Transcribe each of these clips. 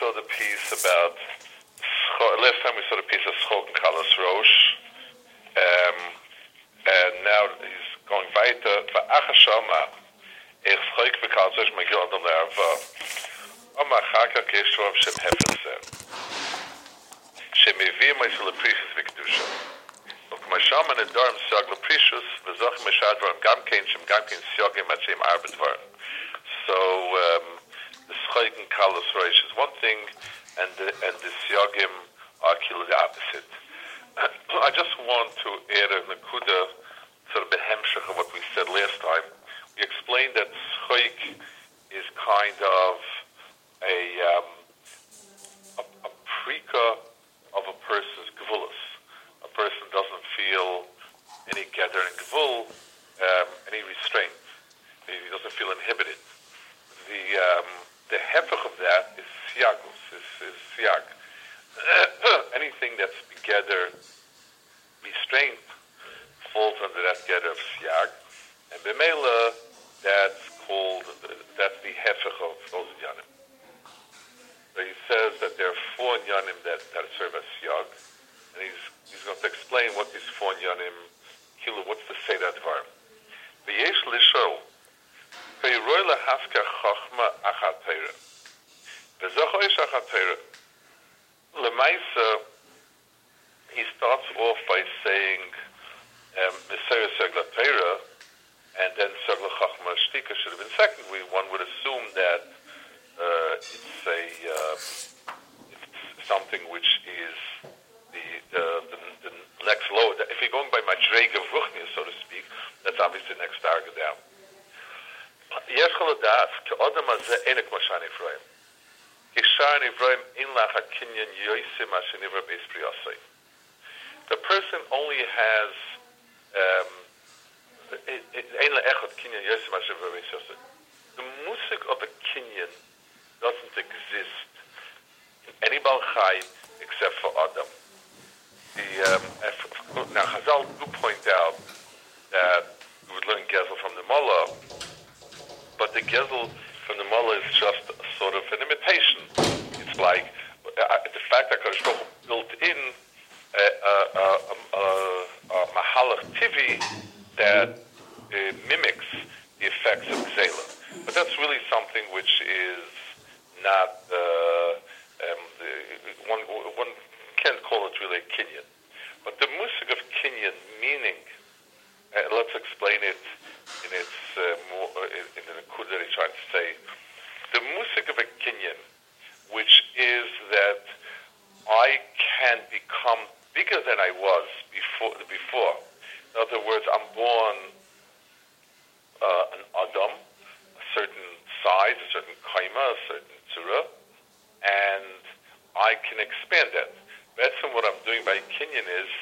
saw the piece about, last time we saw the piece of Schok and Kalas Rosh, and now he's going weiter. Va'achashama, ich schok v'Kalas Rosh Megillah Adam Le'arva, Oma Chaka Keshov Shem Hefetzer, Shem Evim Eisel Leprishus V'Kedusha. Masham and Adarm Siag Leprishus, V'Zoch Meshadvarim Gamkein Shem Gamkein Siagim At Shem Arbedvar. So, the Schok and Kalas Rosh is one thing, and the Siagim are the opposite. I just want to add a Nakuda, sort of the hemshech of what we said last time. We explained that Schok is kind of a prika of a person's gvulas. A person doesn't feel any gather in gvul, any restraint. He doesn't feel inhibited. The hefech of that is siagus, is siag. Anything that's gather restraint falls under that gather of siag, and b'meila that's the hefech of those yanim. So he says that there are 4 yanim that serve as siag, and he's going to explain what these 4 yanim, what's the seder dvar. V'yesh lishol, v'yiroi lahafka chachma achat teira, v'zoch oish achat teira. Lemaisa, he starts off by saying Messiah Segla Teira, and then Segla Chachma Shtika should have been second. One would assume that it's something which is the next lower. If you're going by Madrega of Ruchnia, so to speak, that's obviously the next target down. Yesh chaladas ke'odam hazeh enek mashan Ephraim. The person only has the musik of a kinyan doesn't exist in any balchai except for Adam. Now Chazal do point out that we would learn Gezel from the Mullah, but the Gezel from the Mullah is just sort of an imitation. It's like the fact that Kadosh Baruch Hu built in a mahalach tivi that mimics the effects of Gzela. But that's really something which is not, one can't call it really a kinyan. But the musik of kinyan, meaning, let's explain it in its in the Nakud that he's trying to say. The musik of a kinyan, which is that I can become bigger than I was before. In other words, I'm born an Adam, a certain size, a certain kaima, a certain tzura, and I can expand that. That's what I'm doing by kinyan is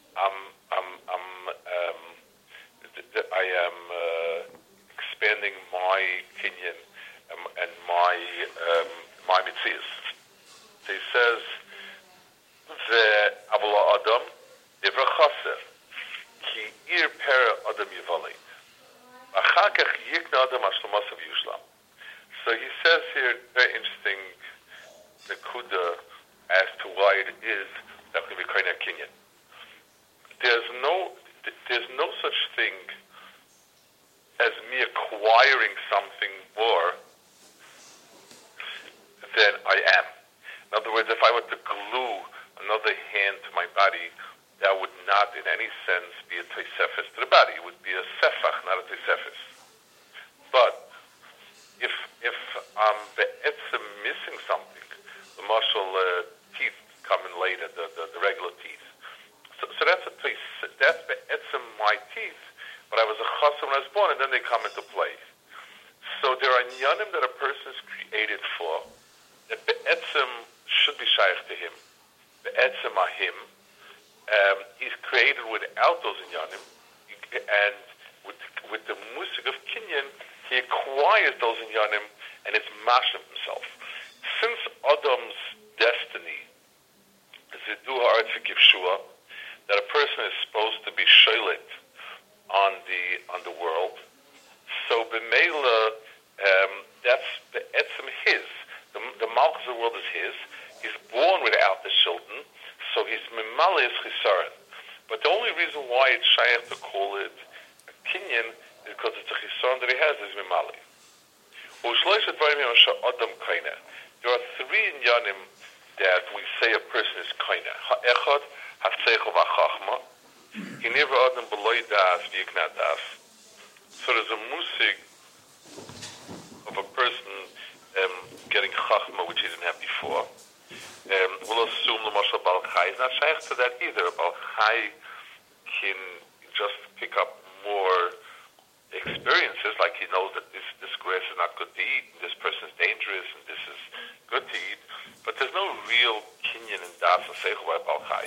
I am expanding my kinyan and my mitzias. So he says, "Ve'avla Adam divra chaser ki ir pera Adam yivalid. Achakach yikna Adam ashlomasav yushlam." So he says here, very interesting, nekuda as to why it is that we become a kinyan. There's no such thing as me acquiring something more than I am. In other words, if I were to glue another hand to my body, that would not in any sense be a tosefes to the body. It would be a sefach, not a tosefes. But if I'm be'etzem missing something, the marshal teeth come in later, the regular teeth. So that's be'etzem my teeth, but I was a chasam when I was born, and then they come into play. So there are nyanim that a person is created for, that be'etzem should be shaykh to him. Be'etzem ahim. He's created without those nyanim, and with the musik of kinyan, he acquires those nyanim, and it's mashim himself. Since Adam's destiny is to do ha'aretz v'kivshua, that a person is supposed to be sholit on the world, so b'meila, that's the etzem his. The Malchus of the world is his. He's born without the children, so he's Mimali is Chisaron. But the only reason why it's shaykh to call it a kinyan is because it's a Chisaron that he has is Mimali. There are three inyanim that we say a person is kaina. Ha'echad, ha'seichel v'chachma. He never adam b'loy das v'yikna das. So there's a musig of a person getting chachma, which he didn't have before. We'll assume the Moshe Baal Chai is not shaykh to that either. Baal Chai can just pick up more experiences, like he knows that this grass is not good to eat, and this person is dangerous, and this is good to eat. But there's no real kinyan in das or seichel by Baal Chai.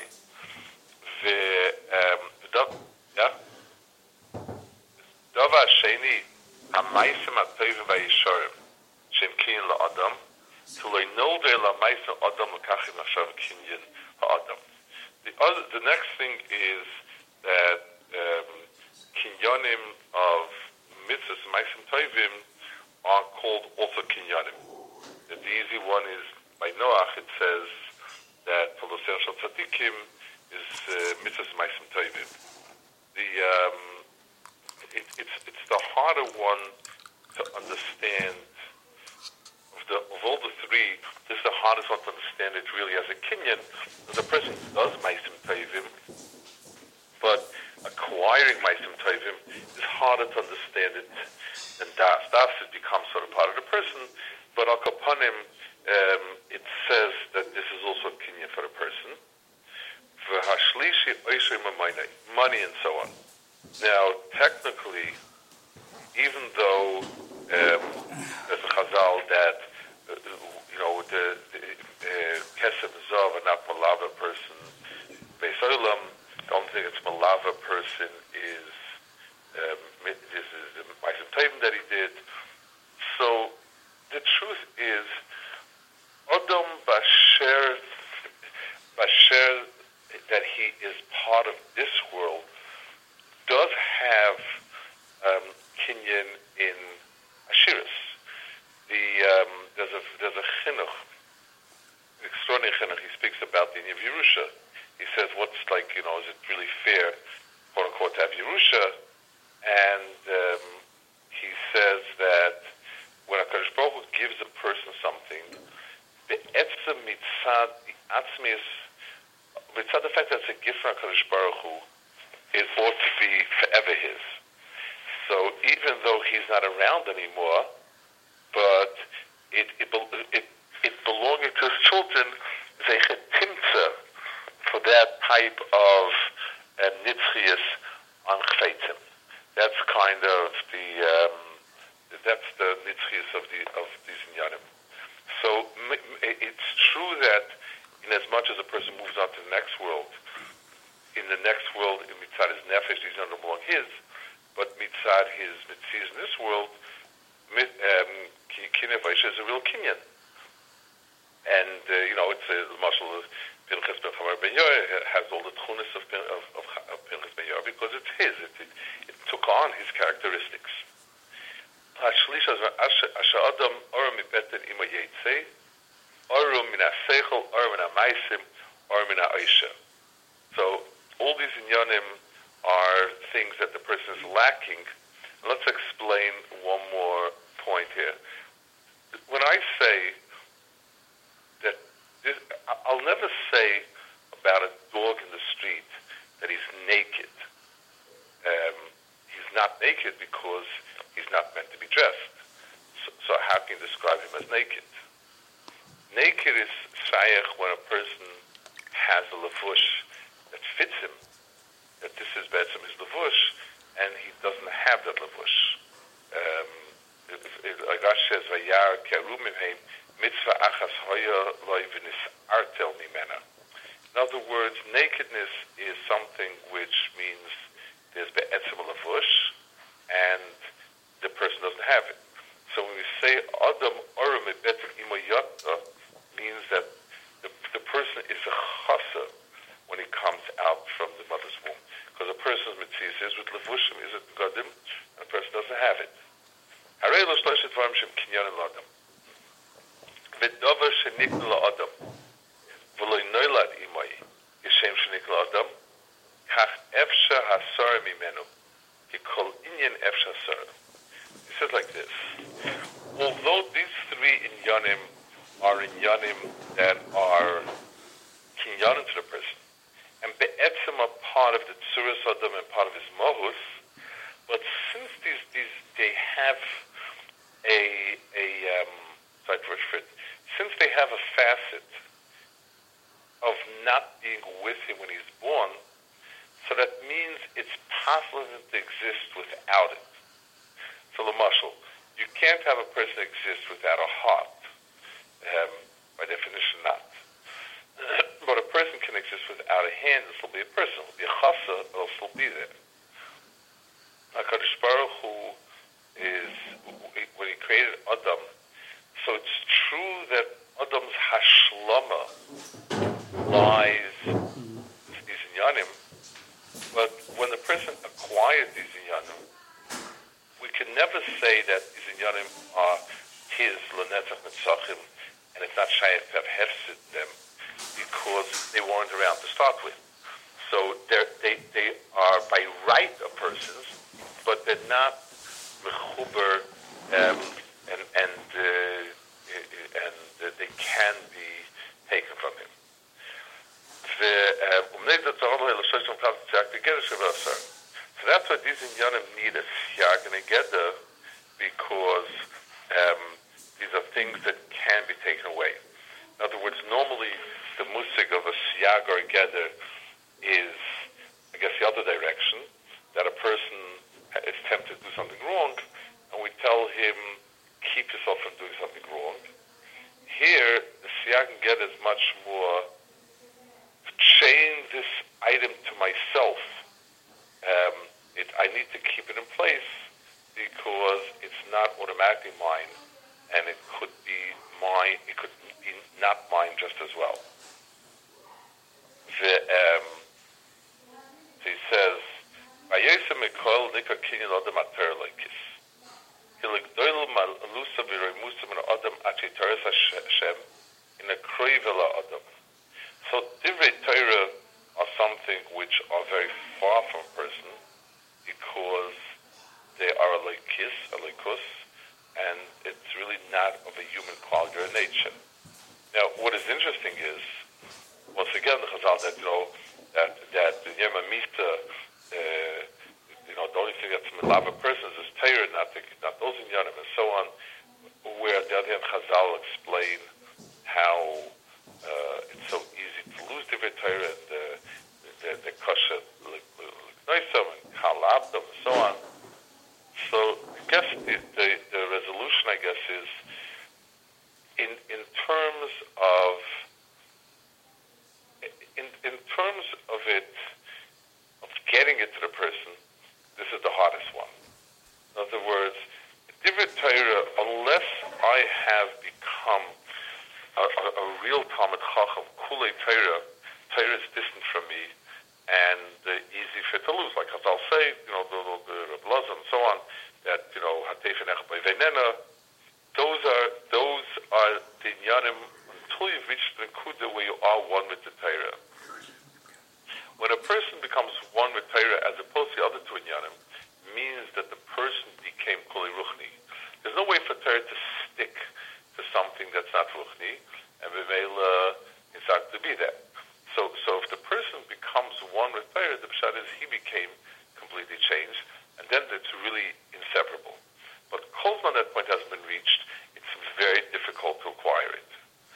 Dava sheni ha'maisim ha'tovim v'yishorim shem kinyan la'adam to le'nolder la'maisim adam l'kachim nachshav kinyan ha'adam. The next thing is that kinyanim of mitzvahs maisim tovim are called also kinyanim. The easy one is by Noach. It says that Tolosei Shel Tzadikim is mitzvahs maisim tovim. It's the harder one to understand. Of all the three, this is the hardest one to understand. It really as a kinyan. The person does maisim tovim, but acquiring maisim tovim is harder to understand it than das. Das has become sort of part of the person, but al kapanim, it says that this is also a kinyan for the person. Money and so on. Now, technically, even though there's a chazal that the kesef zav and not malava person, Beis Olam, the only thing that's malava person is the maisim tovim that he did. So the truth is, Adam Basher that he is part of this world does have kinyan in Ashiris. There's a chinuch, extraordinary chinuch. He speaks about the Inyan of Yerusha. He says, what's like, is it really fair, quote unquote, to have Yerusha? And he says that when HaKadosh Baruch Hu gives a person something, the etzem mitzad, the atzmis, mitzad the fact that it's a gift from HaKadosh Baruch Hu, it ought to be forever his. So even though he's not around anymore, but it belonging to his children, they chetimtza for that type of nitzchias on chveitim. That's kind of that's the nitzchias of these inyanim. So it's true that in as much as a person moves on to the next world, in the next world, in mitzad his nefesh, these don't belong his, but mitzad his mitzvahs in this world, kinyan v'aisha is a real kinyan. And, it's a mashal of Pinchas ben Chamar ben Yair. It has all the tchunas of Pinchas ben Yair because it's his. It took on his characteristics. Hashlish asher adam or mibeten ima yetze, or min ha-seichel, or min ha-maisim, or min ha-aisha. So all these inyanim are things that the person is lacking. Let's explain one more point here. When I say that I'll never say about a dog in the street that he's naked. He's not naked because he's not meant to be dressed. So how can you describe him as naked? Naked is shayach when a person has a levush that fits him, that this is betzim his levush, and he doesn't have that levush. Like Rashi says, "Vayar ke'aru mimheim mitzvah achas hoya loy v'nisartel mimena." In other words, nakedness is something which means there's be'etzim levush, and the person doesn't have it. So when we say Adam Orim Betzim Imoyata, means that the person is a chasa when he comes out from the mother's womb. Because a person's mitzvah is with levushim, is it gadim, and the person doesn't have it. V'dover sheniknu la'adam, v'lo noilad imay, yishem sheniknu la'adam, kach efsha hasar mimenu, kikol inyan efsha hasar. He says like this: although these three inyanim are inyanim that are kinyanim to the person, and be'etzem are part of the tzuras adam and part of his mohus, but since they have since they have a facet of not being with him when he's born, so that means it's possible to exist without it. So, Lamashal, you can't have a person exist without a heart. By definition, not. But a person can exist without a hand. This will be a person. It will be a chasa. It will still be there. HaKadosh Baruch Hu is, when he created Adam, so it's true that Adam's hashlama lies in these inyanim, but when the person acquired these inyanim, we can never say that these inyanim are his l'netzach netzachim, and it's not shayach to have hefsid them, because they weren't around to start with. So they are by right a person's, but they're not mechuber, and they can be taken from him. So that's why these inyanim need a siyag and a geder, because these are things that can be taken away. In other words, normally the musig of a siyag or a geder is, I guess, the other direction, that a person is tempted to do something wrong, and we tell him, keep yourself from doing something wrong. Here, the siyag and geder is much more, chain this item to myself. I need to keep it in place because it's not automatically mine, and it could be mine, it could be not mine just as well. So he says, Vayosem Mikol Nika Kinyan Adam Ater Lekis. Hiligdoil Malusa Viroimusa Min Adam Achi Teres Hashem in a Kroivela Adam. So Divrei Torah are something which are very far from a person because they are a leikus, and it's really not of a human quality or nature. Now, what is interesting is, once again, the Chazal that that the Yema Mita, the only thing that's milav a person is Torah, not those inyanim and so on. Where on the other hand, Chazal explain how it's so easy to lose Divrei Torah and the kosher l'gnoisam and halabdom and so on. So I guess the resolution, I guess, is in terms of it, of getting it to the person, this is the hardest one. In other words, Divrei Torah, unless I have become a real Talmid Chacham, Kulei Torah is distant from me and easy for it to lose. Like I'll say, the Reb Elazar and so on, that Hatefin Ech by Veinena, those are the inyanim until you've reached the nekuda where you are one with the Torah. When a person becomes one with Torah as opposed to the other two inyanim, means that the person became Kulei Ruchni. There's no way for Torah to stick to something that's not Ruchni, and Vimela is not to be there. So if the person becomes one with Torah, the pshat is he became completely changed, and then it's really inseparable. But Kol Zman that point hasn't been reached, it's very difficult to acquire it.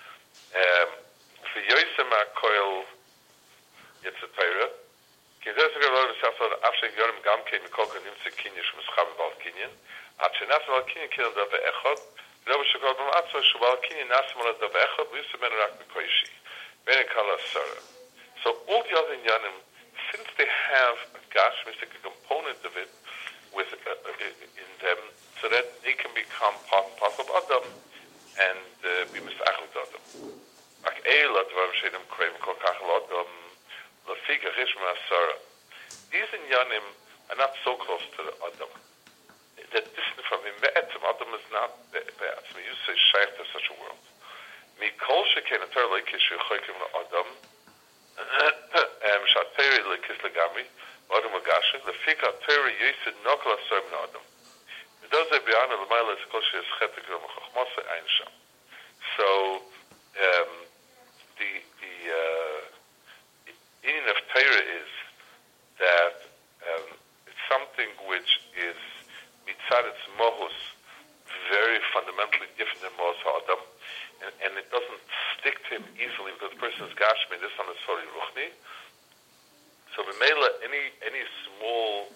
For Yosem HaKoil Yitzhak Torah, Kinzes HaGavod V'Safsad Afshek Yorim Gamke Mikol Nimtze Kinyan Shmuschab Bal Kinyan Ad Shenas Bal Kinyan Kinyan Dav Echad V'Rov Shekol B'M Atzma Shubal Kinyan Nasim Al Dav Echad V'Yusem Ben Rak B'Koishi Ben Kala Sarah. So all the other inyanim, since they have a gashmistic component of it with in them, so that they can become part and parcel of Adam and be misachlit Adam. Like Eila Dvarim Shedim Kreim Kol Kachel Adam Lafika Chishma Asara. These inyanim are not so close to the Adam. They're distant from him. Adam is not Be'etzim. You say shaykh to such a world. Mikol sheken atar leikish yechokim la'adam shateri leikis legami adam agashin lefika teri yisid nokla soim adam. Does it be on the mile is kol she's chetek of chachmasa einsha. So the meaning of Torah is that it's something which is mitzad its mohus very fundamentally different than mohus ha'adam, and it doesn't stick to him easily because the person is gashmi, this one is sorry ruchni. So b'meila any small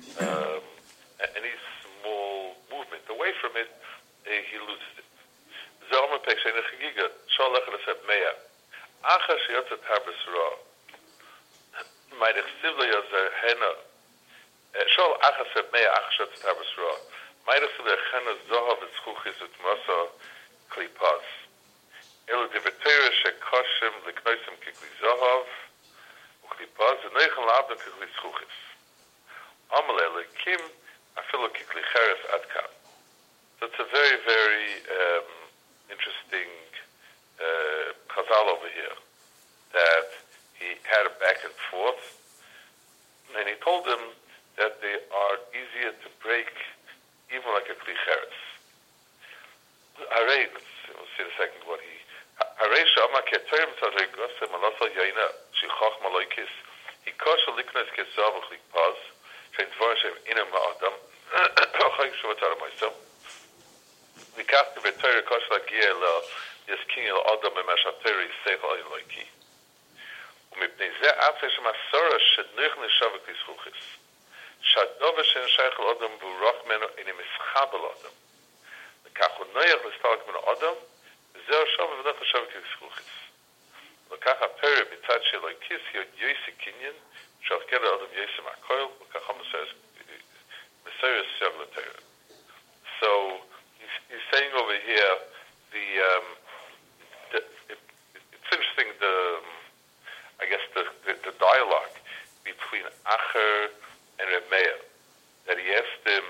movement away from it, he loses it. Zalma pekshene chagiga shalach l'seb meya achas yotzat harbesra ma'idich sivla yozer hena shal achas seb meya achas yotzat harbesra ma'idich sivla hena zohav etzchuchis utmasa klipas elu divatera shekashim leknoisim kikli zohav uklipas v'neichen labdem kikli tzchuchis amalei lekim afilu kikli cheres adkan. So it's a very, very interesting chazal over here, that he had a back and forth, and he told them that they are easier to break, even like a kli cheres. We'll see in a second what he... Harei she'amar ke'torim tzadei gosem alasa yaina shichach maloikis hikosha liknes kezav v'chlikpaz she'en dvar she'em inam ma'adam chayim sh'vatar myself. Mikach v'Torah kosh lagia la yaskin el adam emashateri seichel eloiki. Umipnei zeh afei shemasora shenuch neshavik lischuchis. Shadova shen sheichel adam v'urach meno inem eschabel adam. Mikach u'noyach l'stalak meno adam zeh shavik v'nach neshavik lischuchis. Mikach ha-Torah mitzad sheloikis yod yosi kinyan shavkel adam yosi ma'koil mikach ha-Messiah siyag l'Torah. So he's saying over here it's interesting the dialogue between Acher and Reb Meir, that he asked him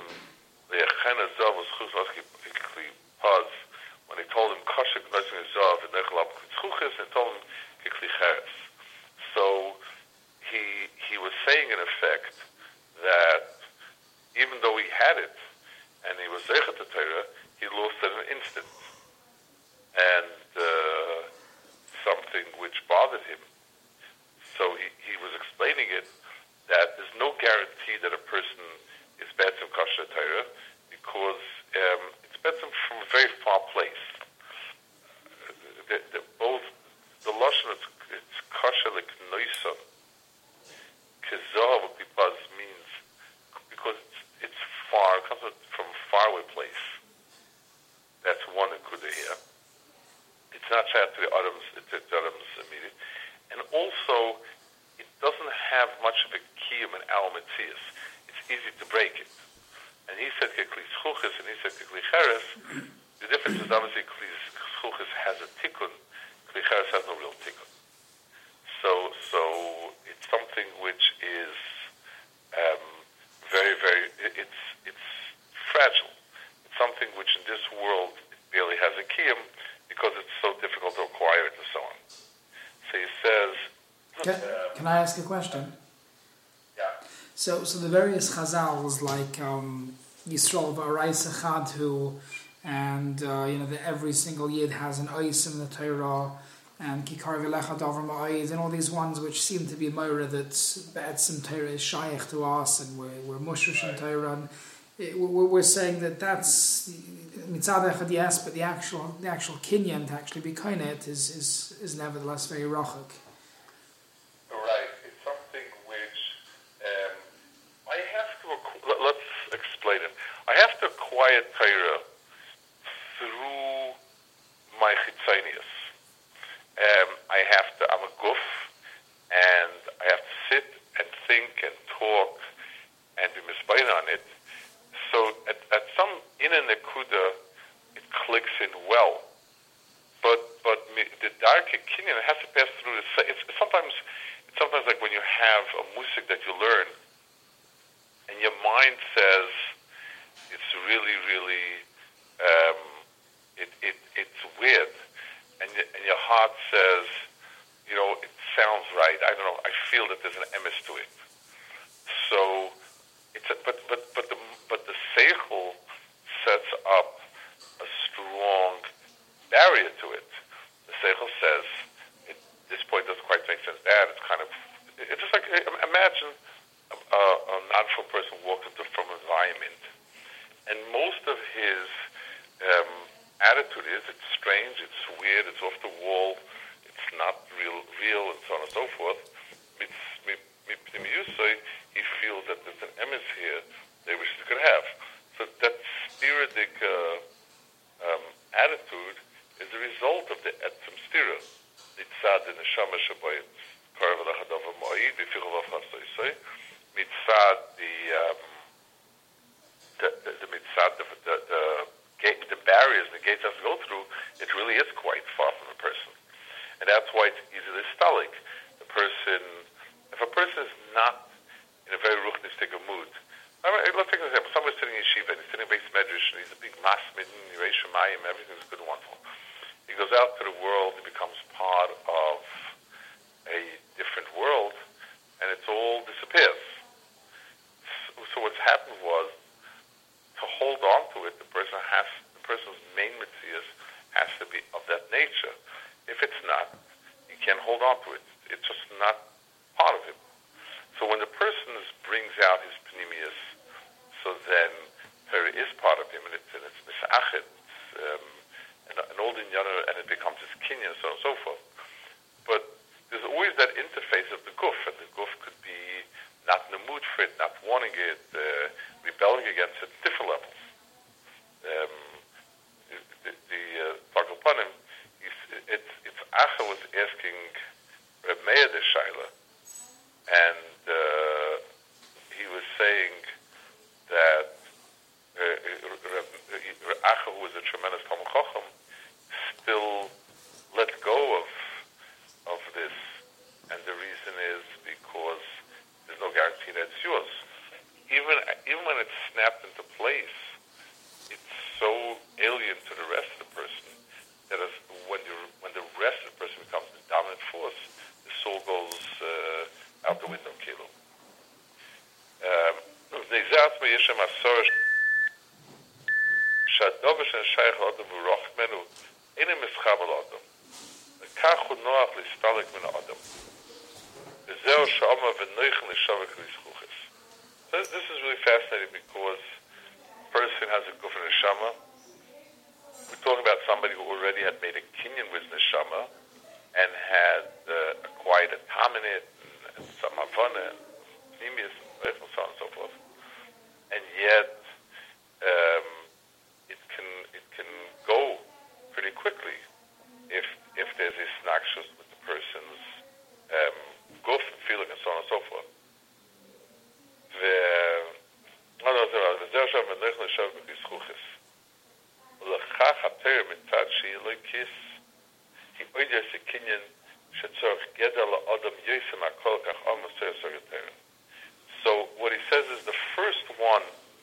when he told him Kosher Gnosim Zav and Nechalab Tzchuchis and told him Kikli Cheres. So he was saying in effect that even though he had it and he was Zeichet to Torah, he lost it in an instant. And something which bothered him. So he was explaining it, that there's no guarantee that a person is Betzim Kosher Torah, because it's Betzim from a very far place. Both the Lashon, it's Kosher like Noison, Kezav Pipaz means, because it's far, it comes from a faraway place. That's one Nekuda here. It's not shared to the Adam's immediate. And also, it doesn't have much of a kiyum and al-metzias. It's easy to break it. And he said Kekli Schuchis and he said Kekli Cheres. The difference is obviously Kekli Schuchis has a tikkun, Kekli Cheres has no real tikkun. So it's something which is very, very, it's fragile. It's something which in this world it barely has a kiyum because it's so difficult to acquire it and so on. So he says... Can I ask a question? Yeah. So the various chazals like Yisrael v'Araisa Chadhu, and every single yid has an ois in the Torah, and Kikar v'lecha davar ma'ayid, and all these ones which seem to be moira that Be'etzim Torah is shaykh to us, and we're mushrish in Torah. And we're saying that's mitzad echad, yes, but the actual kinyan to actually be kainet is nevertheless very rachak. Right. It's something which I have to. Let's explain it. I have to acquire Torah through my chitzonius. I'm a guf, and I have to sit and think and talk and be misbein on it. So at some inner nekuda, it clicks in well. But the darker kinyan has to pass through the. It's sometimes like when you have a musik that you learn, and your mind says it's really, really, it's weird, and heart says, it sounds right. I don't know. I feel that there's an emes to it. So but the seichel sets up a strong barrier to it. The seichel says, this point doesn't quite make sense. It's just like, imagine a natural person walks from an environment, and most of his attitude is, it's strange, it's weird, it's off the wall, it's not real, and so on and so forth. He feels that there's an emes here they wish they could have. So that spiritic attitude is the result of the etzem stira. Mitzad the neshama shabayit karav lechadav ha'mo'id v'fichol v'chasoisoi. Mitzad the barriers, the gates have to go through, it really is quite far from a person. And that's why it's easily stalik. If a person is not in a very ruchnistic mood, let's take an example. Someone's sitting in yeshiva, and he's sitting in Beis Medrash, and he's a big masmid, Yirei Shemayim, everything's good and wonderful. He goes out to the world, he becomes part of a different world, and it all disappears. So what's happened was, to hold on to it, the person's main mitzvahs has to be of that nature. If it's not, he can't hold on to it. It's just not part of him. So when the person brings out his pnimius, so then Torah is part of him, and it's misachid, and all the inyaner, and it becomes his kinyan, so on and so forth. But there's always that interface of the guf, and the guf could be not in the mood for it, not wanting it, rebelling against it, different levels. The Targum Panim, it's Acha was asking Reb Meir the Shaila, and he was saying that Acha, who was a tremendous Talmud Chacham, still let go of this, and the reason is because there's no guarantee that it's yours. Even when it's snapped into place, it's so alien to the rest of the person that when the rest of the person becomes the dominant force, the soul goes out the window. Kilo. So this is really fascinating because a person has a guf and neshama. We're talking about somebody who already had made a kinyan with neshama and had acquired a tam in it, and some havana, and pnimius, and so on and so forth. And yet, it can go pretty quickly if there's this snakshus with the person's guf and feeling and so on and so forth. So what he says is the first one,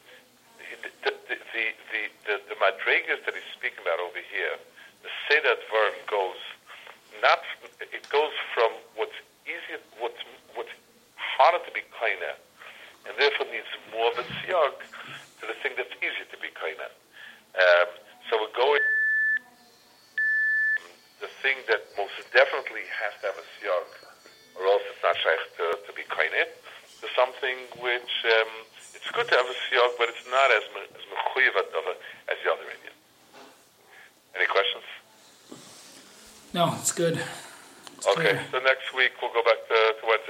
the madrigas that he's speaking about over here, the Seder Dvarim goes from what's easier, what's harder to be kaina, and therefore needs more of a siyag, to the thing that's easy to be kaina. So we're going the thing that most definitely has to have a siyag, or else it's not shaykh to be kaina, to something which it's good to have a siyag, but it's not as mechuyevat as the other Indian. Any questions? No, it's good. Okay, so next week we'll go back to Wednesday.